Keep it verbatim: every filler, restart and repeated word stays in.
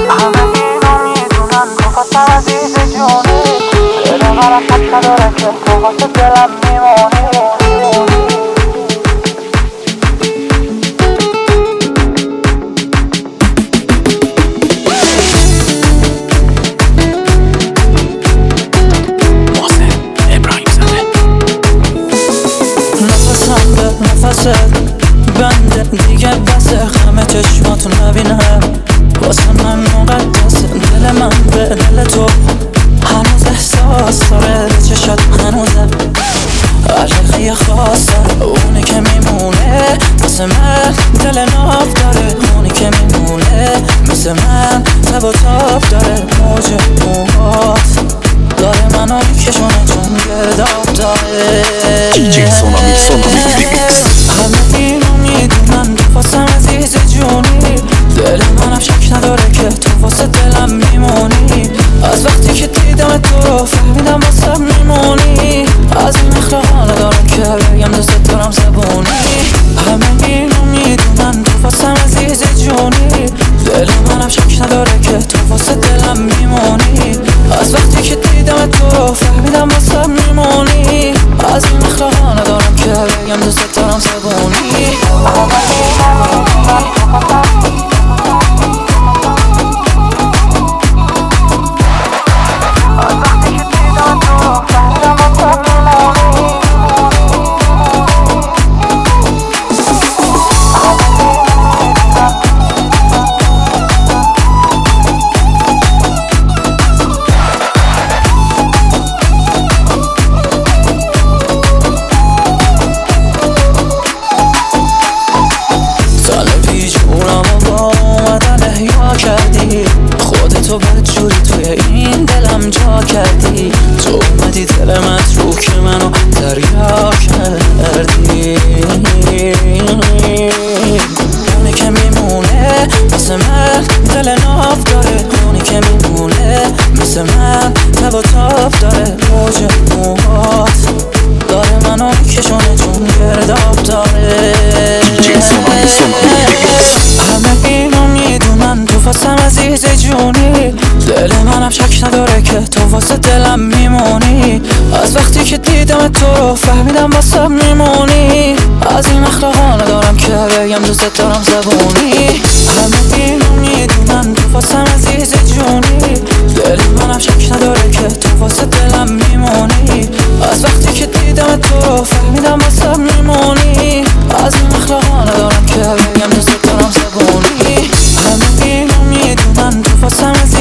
همه اینو میدونن تو واسم عزیز جونی، دل منم شک نداره که تو واسه دلم میمونی. نفست بنده دیگه بسه، همه چشماتو نبینم واسه من مقدسه. دل من به دل تو هنوز احساس داره، چشات هنوزه علاقه خاص داره. اونی که میمونه واسه من دل ناف داره، اونی که میمونه مثل من تب و تاب داره. موج موهات داره منو میکشونه چون گرداب داره. دیجی سونامی سونامی ریمیکس. همه اینو میدونن تو واسم عزیز جونی، دل منم شک نداره که تو واسه دلم میمونی. از وقتی که دیدم تو فهمیدم واسم میمونی. از این اخلاقا ندارم که بگم دوست دارم زبونی. همه اینو میدونن تو واسم عزیز جونی، دل منم شک نداره که تو واسه دلم میمونی. از وقتی که دیدم تو فهمیدم واسم میمونی. از این اخلاقا ندارم که بگم دوست دارم زبونی. خودتو بدجوری توی این دلم جا کردی. تو اومدی دل متروک منو دریا کردی. اونی که میمونه واسه من دل ناف داره، اونی که میمونه مثل من تب و تاب داره. موج موهات داره منو میکشونه چون گرداب داره. دیجی سونامی سونامی ریمیکس. همه اینو میدونن تو واسم عزیز جونی، دل منم شک نداره که تو واسه دلم میمونی. از وقتی که دیدم تو فهمیدم واسم میمونی. از این اخلاقا ندارم که بگم دوست دارم زبونی. همه اینو میدونن تو واسم عزیز جونی، دل منم شک نداره که تو واسه دلم میمونی. از وقتی که دیدم تو فهمیدم واسم میمونی. از این اخلاقا ندارم که بگم دوست دارم زبونی. همه اینو میدونن تو واسم